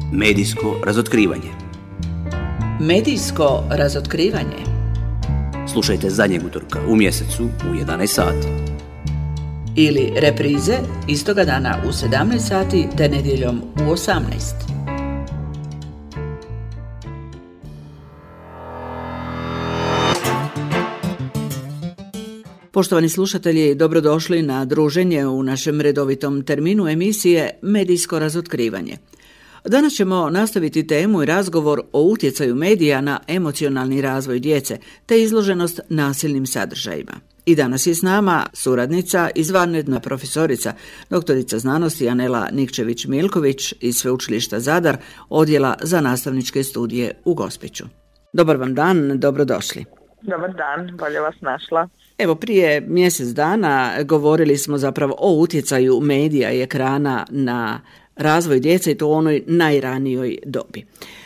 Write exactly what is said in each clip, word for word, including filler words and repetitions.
Medijsko razotkrivanje. Medijsko razotkrivanje. Slušajte zadnjeg utorka u mjesecu u jedanaest sati. Ili reprize istoga dana u sedamnaest sati te nedjeljom u osamnaest. Poštovani slušatelji, dobrodošli na druženje u našem redovitom terminu emisije Medijsko razotkrivanje. Danas ćemo nastaviti temu i razgovor o utjecaju medija na emocionalni razvoj djece te izloženost nasilnim sadržajima. I danas je s nama suradnica, izvanredna profesorica, doktorica znanosti Anela Nikčević-Milković iz Sveučilišta Zadar, Odjela za nastavničke studije u Gospiću. Dobar vam dan, dobrodošli. Dobar dan, bolje vas našla. Evo, prije mjesec dana govorili smo zapravo o utjecaju medija i ekrana na razvoj djece i to u onoj najranijoj dobi.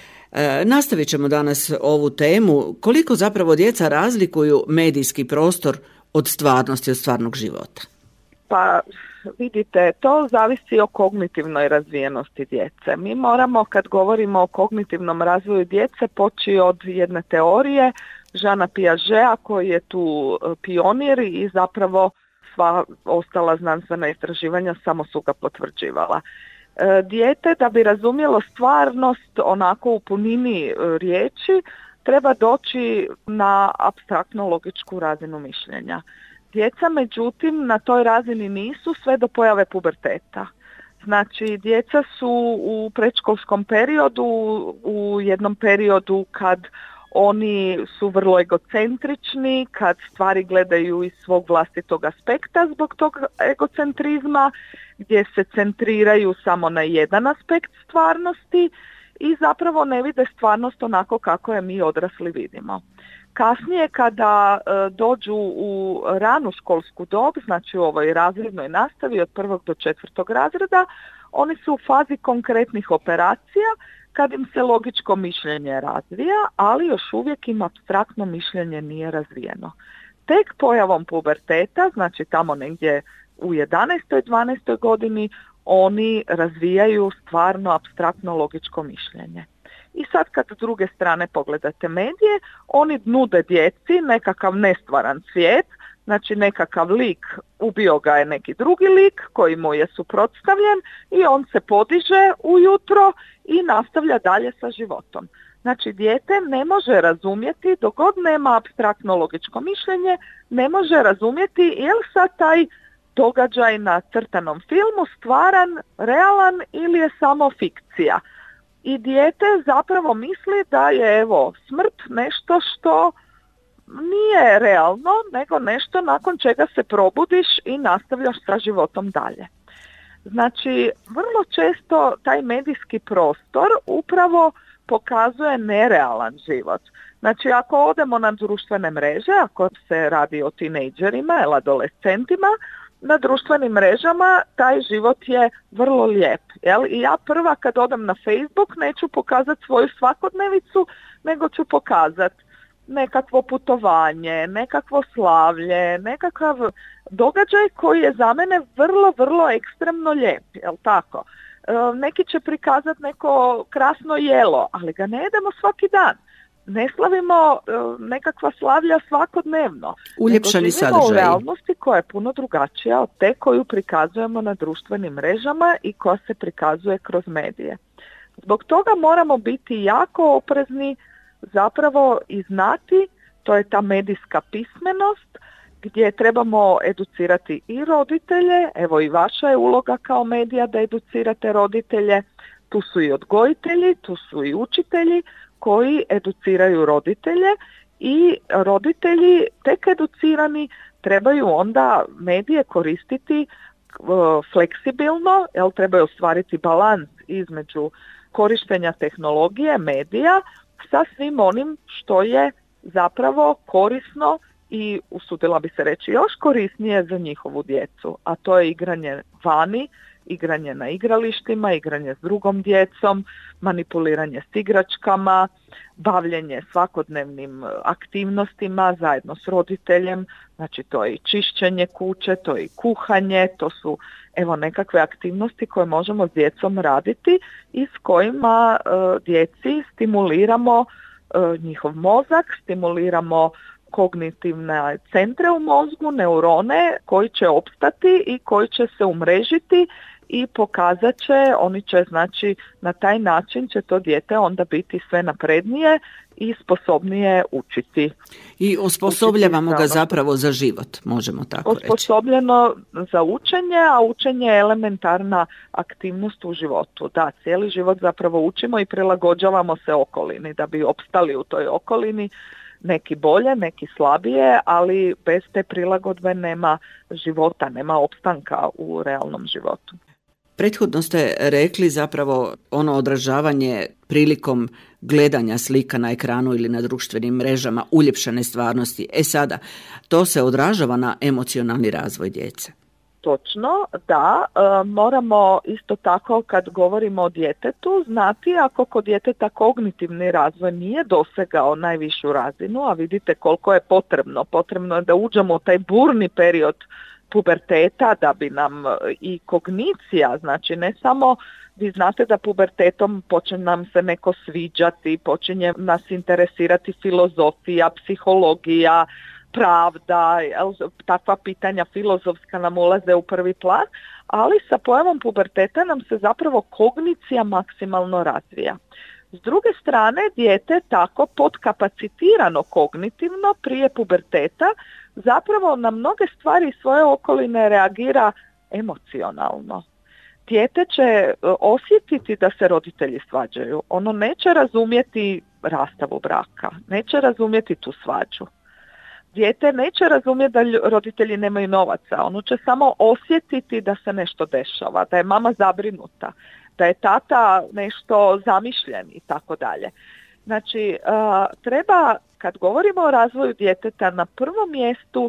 E, nastavit ćemo danas ovu temu. Koliko zapravo djeca razlikuju medijski prostor od stvarnosti, od stvarnog života? Pa vidite, to zavisi o kognitivnoj razvijenosti djece. Mi moramo, kad govorimo o kognitivnom razvoju djece, poći od jedne teorije Jeana Piageta, koji je tu pionir i zapravo sva ostala znanstvena istraživanja samo su ga potvrđivala. E, dijete, da bi razumjelo stvarnost onako u punini riječi, treba doći na apstraktno logičku razinu mišljenja. Djeca, međutim, na toj razini nisu sve do pojave puberteta. Znači, djeca su u predškolskom periodu, u jednom periodu kad oni su vrlo egocentrični, kad stvari gledaju iz svog vlastitog aspekta zbog tog egocentrizma, gdje se centriraju samo na jedan aspekt stvarnosti i zapravo ne vide stvarnost onako kako je mi odrasli vidimo. Kasnije, kada e, dođu u ranu školsku dob, znači u ovoj razrednoj nastavi od prvog do četvrtog razreda, oni su u fazi konkretnih operacija kad im se logičko mišljenje razvija, ali još uvijek im apstraktno mišljenje nije razvijeno. Tek pojavom puberteta, znači tamo negdje u jedanaestoj dvanaestoj godini, oni razvijaju stvarno apstraktno logičko mišljenje. I sad kad s druge strane pogledate medije, oni nude djeci nekakav nestvaran svijet, znači nekakav lik, ubio ga je neki drugi lik koji mu je suprotstavljen i on se podiže ujutro i nastavlja dalje sa životom. Znači, dijete ne može razumjeti, dok god nema apstraktno logičko mišljenje, ne može razumjeti je li sad taj događaj na crtanom filmu stvaran, realan ili je samo fikcija. I dijete zapravo misli da je evo smrt nešto što nije realno, nego nešto nakon čega se probudiš i nastavljaš sa životom dalje. Znači, vrlo često taj medijski prostor upravo pokazuje nerealan život. Znači, ako odemo na društvene mreže, ako se radi o tinejdžerima ili adolescentima, na društvenim mrežama taj život je vrlo lijep. Jel? I ja prva kad odem na Facebook neću pokazati svoju svakodnevicu, nego ću pokazati nekakvo putovanje, nekakvo slavlje, nekakav događaj koji je za mene vrlo, vrlo ekstremno lijep. Jel tako? E, neki će prikazati neko krasno jelo, ali ga ne jedemo svaki dan. Ne slavimo e, nekakva slavlja svakodnevno. Uljepšani sadržaj. U realnosti koja je puno drugačija od te koju prikazujemo na društvenim mrežama i koja se prikazuje kroz medije. Zbog toga moramo biti jako oprezni zapravo i znati, to je ta medijska pismenost gdje trebamo educirati i roditelje, evo i vaša je uloga kao medija da educirate roditelje, tu su i odgojitelji, tu su i učitelji koji educiraju roditelje i roditelji tek educirani trebaju onda medije koristiti uh, fleksibilno, jer trebaju ostvariti balans između korištenja tehnologije, medija, sa svim onim što je zapravo korisno i usudila bi se reći još korisnije za njihovu djecu, a to je igranje vani, igranje na igralištima, igranje s drugom djecom, manipuliranje s igračkama, bavljenje svakodnevnim aktivnostima zajedno s roditeljem, znači to je i čišćenje kuće, to je i kuhanje, to su evo nekakve aktivnosti koje možemo s djecom raditi i s kojima e, djeci stimuliramo e, njihov mozak, stimuliramo kognitivne centre u mozgu, neurone koji će opstati i koji će se umrežiti i pokazat će, oni će znači na taj način će to dijete onda biti sve naprednije i sposobnije učiti. I osposobljavamo učiti ga zapravo za život, možemo tako reći. Osposobljeno za učenje, a učenje je elementarna aktivnost u životu. Da, cijeli život zapravo učimo i prilagođavamo se okolini da bi opstali u toj okolini. Neki bolje, neki slabije, ali bez te prilagodbe nema života, nema opstanka u realnom životu. Prethodno ste rekli zapravo ono odražavanje prilikom gledanja slika na ekranu ili na društvenim mrežama uljepšane stvarnosti. E sada, to se odražava na emocionalni razvoj djece. Točno, da, e, moramo isto tako kad govorimo o djetetu znati ako kod djeteta kognitivni razvoj nije dosegao najvišu razinu, a vidite koliko je potrebno, potrebno je da uđemo u taj burni period puberteta da bi nam i kognicija, znači ne samo vi znate da pubertetom počne nam se neko sviđati, počinje nas interesirati filozofija, psihologija, pravda, takva pitanja filozofska nam ulaze u prvi plan, ali sa pojavom puberteta nam se zapravo kognicija maksimalno razvija. S druge strane, dijete tako podkapacitirano kognitivno prije puberteta zapravo na mnoge stvari svoje okoline reagira emocionalno. Dijete će osjetiti da se roditelji svađaju. Ono neće razumjeti rastavu braka, neće razumjeti tu svađu. Dijete neće razumjeti da roditelji nemaju novaca, ono će samo osjetiti da se nešto dešava, da je mama zabrinuta, da je tata nešto zamišljen i tako dalje. Znači, treba, kad govorimo o razvoju djeteta, na prvom mjestu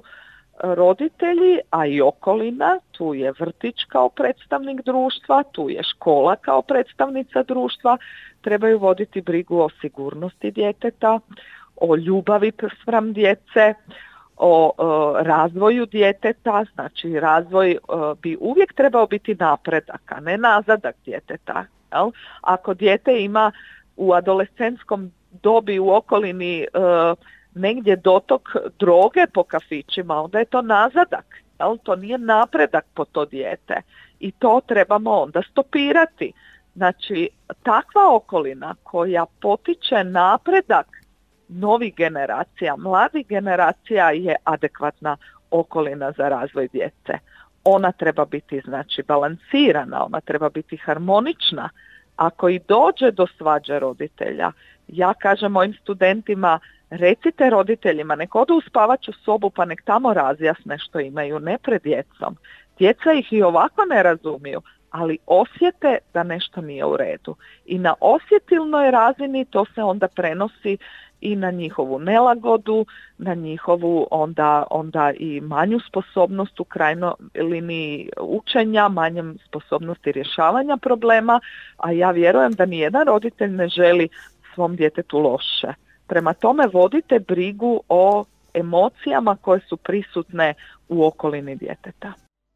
roditelji, a i okolina, tu je vrtić kao predstavnik društva, tu je škola kao predstavnica društva, trebaju voditi brigu o sigurnosti djeteta, o ljubavi spram djece, o, o razvoju djeteta, znači razvoj o, bi uvijek trebao biti napredak, a ne nazadak djeteta. Jel? Ako dijete ima u adolescentskom dobi u okolini e, negdje dotok droge po kafićima, onda je to nazadak, jel? To nije napredak po to dijete i to trebamo onda stopirati. Znači, takva okolina koja potiče napredak novih generacija, mladih generacija je adekvatna okolina za razvoj djece. Ona treba biti znači balansirana, ona treba biti harmonična. Ako i dođe do svađe roditelja, ja kažem mojim studentima, recite roditeljima, nek odu u spavaću sobu pa nek tamo razjasne što imaju, ne pred djecom. Djeca ih i ovako ne razumiju, ali osjete da nešto nije u redu. I na osjetilnoj razini to se onda prenosi i na njihovu nelagodu, na njihovu onda, onda i manju sposobnost u krajnjoj liniji učenja, manjem sposobnosti rješavanja problema, a ja vjerujem da nijedan roditelj ne želi svom djetetu loše. Prema tome vodite brigu o emocijama koje su prisutne u okolini djeteta.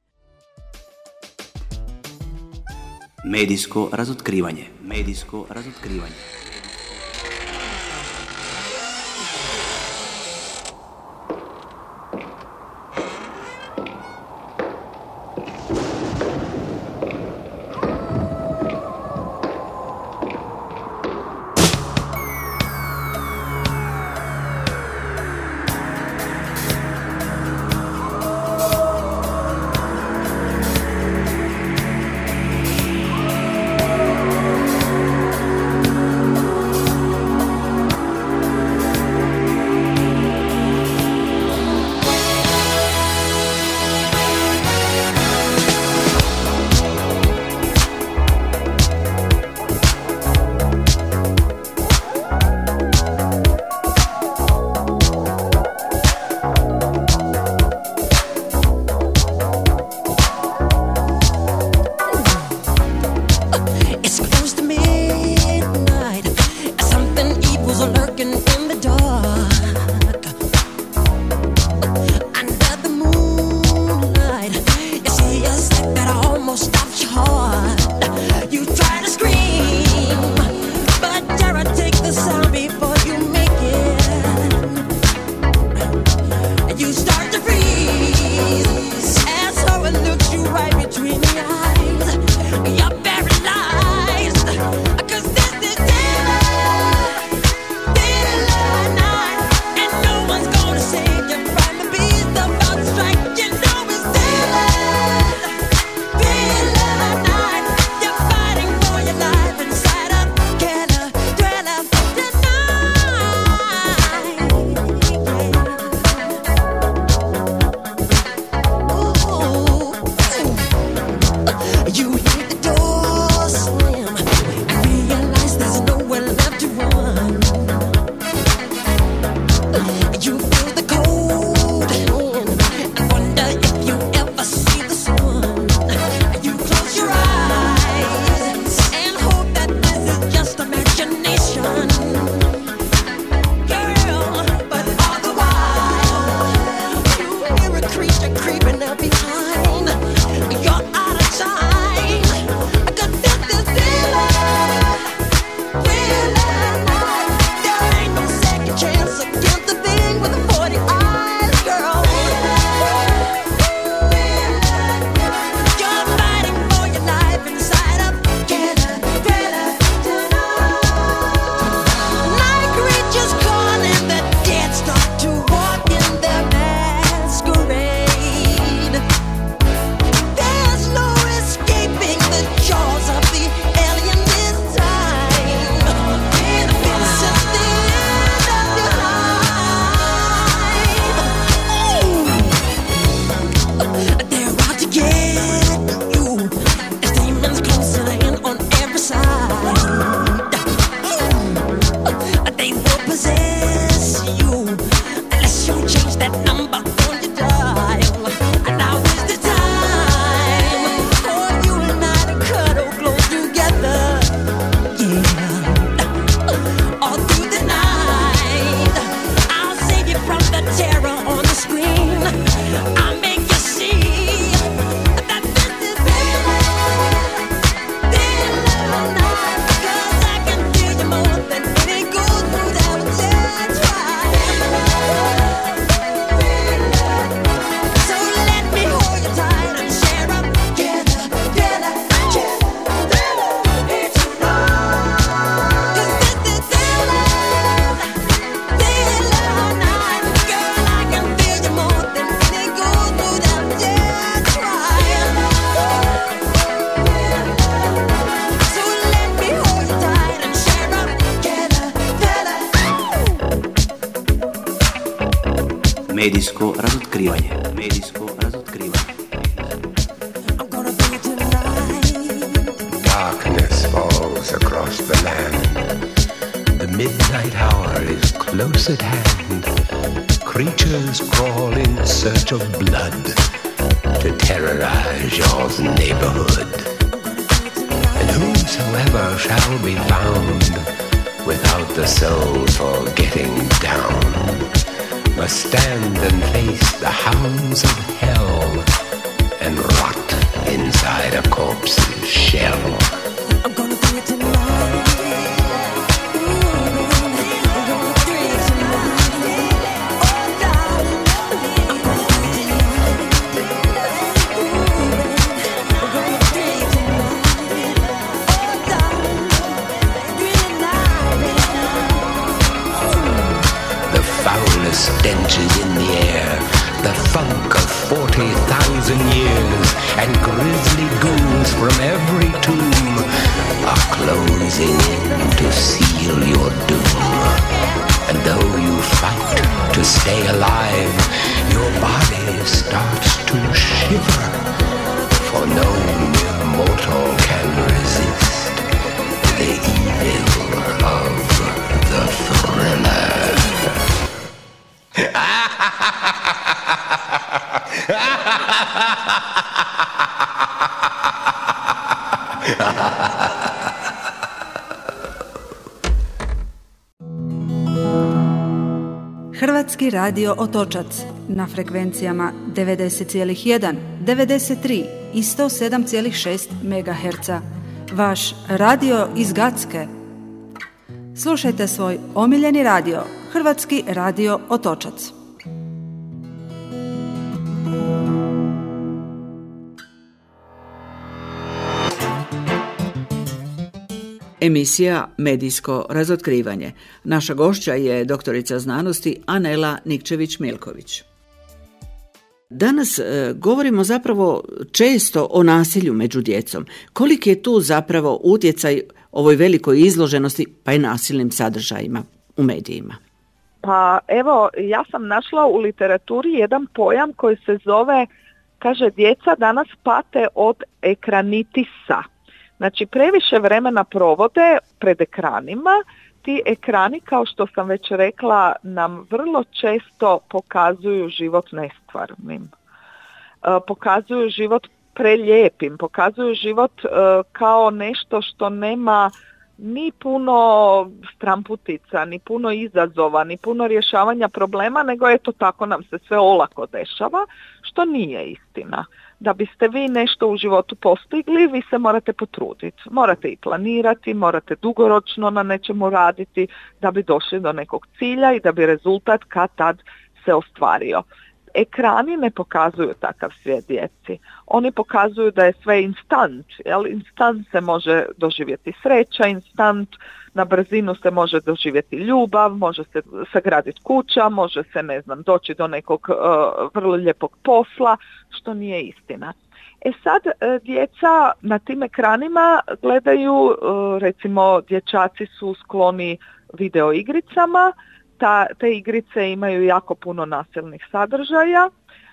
Medijsko razotkrivanje. Medijsko razotkrivanje. It's close to midnight. Something evil's lurking in the dark. Under the moonlight, you see a sight that almost stops your heart. You try to scream, but terror takes the sound before you make it. You start to freeze as horror looks you right between the eyes. You're paralyzed, 'cause this is daylight, daylight night, and no one's gonna save you from the beast about to strike. You know it's daylight, daylight night. You're fighting for your life inside a killer thriller tonight. You hear the door slam and realize there's nowhere left to run. You feel the cold hand and wonder if you ever see the sun. You close your eyes and hope that this is just imagination, girl. But all the while, you hear a creature creeping up behind. You're out of time, 'cause this is daylight, daylight night. There ain't no second chance against the thing with the forty eyes, girl. You're fighting for your life inside a killer thriller tonight. Night creatures calling, the dead start to walk in their masquerade. There's no escaping the jaws of the alien this time. This is the end of your life. They're out to get you. There's demons closing in on every side. They will possess you unless you change that number on your dial. And now is the time for you and I to cuddle close together. Yeah. All through the night, I'll save you from the terror on the screen. I'll make you see that this is daylight, daylight night. 'Cause I can feel you more than any goes through that dead So let me hold you tight and share up together, together, together here tonight. 'Cause this is daylight, daylight night. Girl, I can feel you more than any goes through that dead trial. So let me hold you tight and share up together, together. Medijsko razotkrivanje. Medijsko razotkrivanje. I'm gonna be tonight. Darkness falls across the land. The midnight hour is close at hand. Creatures crawl in search of blood to terrorize your neighborhood. And whosoever shall be found without the soul for getting down must stand and face the hounds of hell and rot inside a corpse's shell. I'm gonna do it tonight. I'm gonna do it tonight. Oh, darling, I'm gonna do it tonight. I'm gonna do it tonight. Oh, darling, do it tonight. The foulest stench is in the air, the funk of forty thousand years, and grisly ghouls from every tomb are closing in to seal your doom. And though you fight to stay alive, your body starts to shiver, for no mere mortal can resist the evil of the thriller. Hrvatski radio Otočac na frekvencijama devedeset zarez jedan, devedeset tri i sto sedam zarez šest megaherca. Vaš radio iz Gacke. Slušajte svoj omiljeni radio, Hrvatski radio Otočac. Emisija Medijsko razotkrivanje. Naša gošća je doktorica znanosti Anela Nikčević-Milković. Danas e, govorimo zapravo često o nasilju među djecom. Koliki je tu zapravo utjecaj ovoj velikoj izloženosti pa i nasilnim sadržajima u medijima? Pa evo, ja sam našla u literaturi jedan pojam koji se zove, kaže, djeca danas pate od ekranitisa. Znači, previše vremena provode pred ekranima. Ti ekrani, kao što sam već rekla, nam vrlo često pokazuju život nestvarnim. E, pokazuju život prelijepim, pokazuju život e, kao nešto što nema ni puno stramputica, ni puno izazova, ni puno rješavanja problema, nego eto tako nam se sve olako dešava, što nije istina. Da biste vi nešto u životu postigli, vi se morate potruditi. Morate i planirati, morate dugoročno na nečemu raditi da bi došli do nekog cilja i da bi rezultat kad tad se ostvario. Ekrani ne pokazuju takav svijet djeci. Oni pokazuju da je sve instant. Jel? Instant se može doživjeti sreća, instant na brzinu se može doživjeti ljubav, može se sagraditi kuća, može se, ne znam, doći do nekog uh, vrlo lijepog posla, što nije istina. E sad, uh, djeca na tim ekranima gledaju, uh, recimo, dječaci su skloni video igricama. Ta, te igrice imaju jako puno nasilnih sadržaja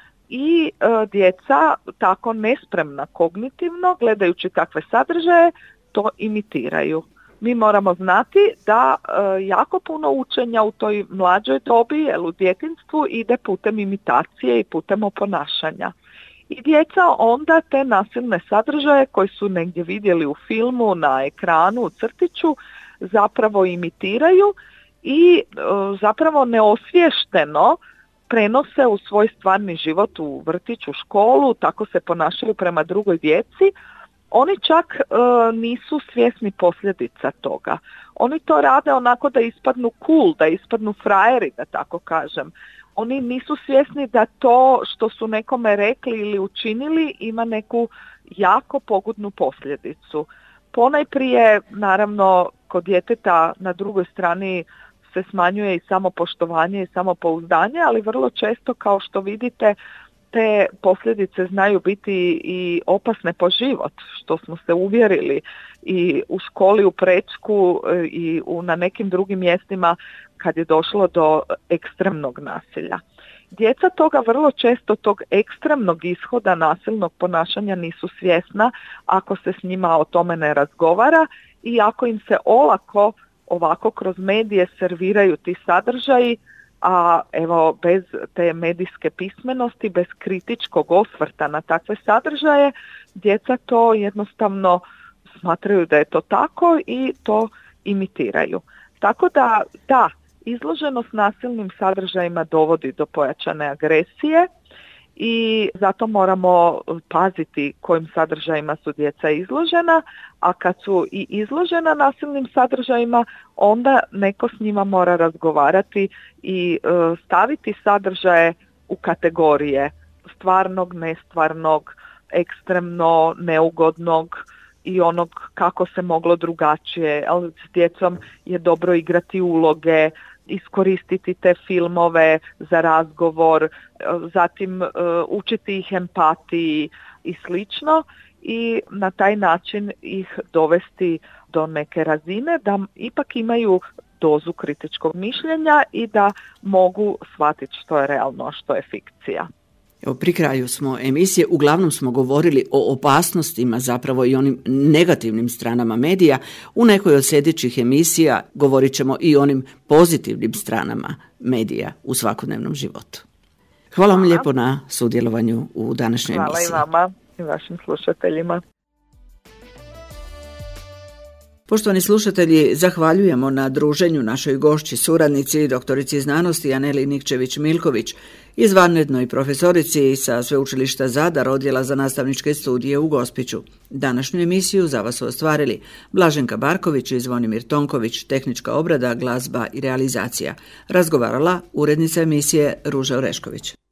i e, djeca tako nespremna kognitivno, gledajući takve sadržaje, to imitiraju. Mi moramo znati da e, jako puno učenja u toj mlađoj dobi, jel, u djetinjstvu, ide putem imitacije i putem oponašanja. I djeca onda te nasilne sadržaje koji su negdje vidjeli u filmu, na ekranu, u crtiću, zapravo imitiraju i e, zapravo neosvješteno prenose u svoj stvarni život, u vrtić, u školu, tako se ponašaju prema drugoj djeci. Oni čak e, nisu svjesni posljedica toga. Oni to rade onako da ispadnu cool, da ispadnu frajeri, da tako kažem. Oni nisu svjesni da to što su nekome rekli ili učinili ima neku jako pogubnu posljedicu. Ponajprije, naravno, kod djeteta na drugoj strani se smanjuje i samopoštovanje i samopouzdanje, ali vrlo često, kao što vidite, te posljedice znaju biti i opasne po život, što smo se uvjerili i u školi, u prečku i u, na nekim drugim mjestima kad je došlo do ekstremnog nasilja. Djeca toga vrlo često, tog ekstremnog ishoda nasilnog ponašanja, nisu svjesna ako se s njima o tome ne razgovara i ako im se olako ovako kroz medije serviraju ti sadržaji, a evo bez te medijske pismenosti, bez kritičkog osvrta na takve sadržaje, djeca to jednostavno smatraju da je to tako i to imitiraju. Tako da, da, izloženost nasilnim sadržajima dovodi do pojačane agresije i zato moramo paziti kojim sadržajima su djeca izložena, a kad su i izložena nasilnim sadržajima, onda neko s njima mora razgovarati i e, staviti sadržaje u kategorije stvarnog, nestvarnog, ekstremno, neugodnog i onog kako se moglo drugačije. Ali s djecom je dobro igrati uloge, iskoristiti te filmove za razgovor, zatim uh, učiti ih empatiji i slično i na taj način ih dovesti do neke razine da ipak imaju dozu kritičkog mišljenja i da mogu shvatiti što je realno, a što je fikcija. Evo, pri kraju smo emisije, uglavnom smo govorili o opasnostima, zapravo i onim negativnim stranama medija. U nekoj od sljedećih emisija govorit ćemo i o onim pozitivnim stranama medija u svakodnevnom životu. Hvala vam lijepo na sudjelovanju u današnjoj Hvala emisiji. Hvala i vama i vašim slušateljima. Poštovani slušatelji, zahvaljujemo na druženju našoj gošći, suradnici, doktorici znanosti Aneli Nikčević-Milković, izvanrednoj profesorici sa Sveučilišta Zadar, Odjela za nastavničke studije u Gospiću. Današnju emisiju za vas su ostvarili Blaženka Barković i Zvonimir Tonković, tehnička obrada, glazba i realizacija. Razgovarala urednica emisije Ruža Orešković.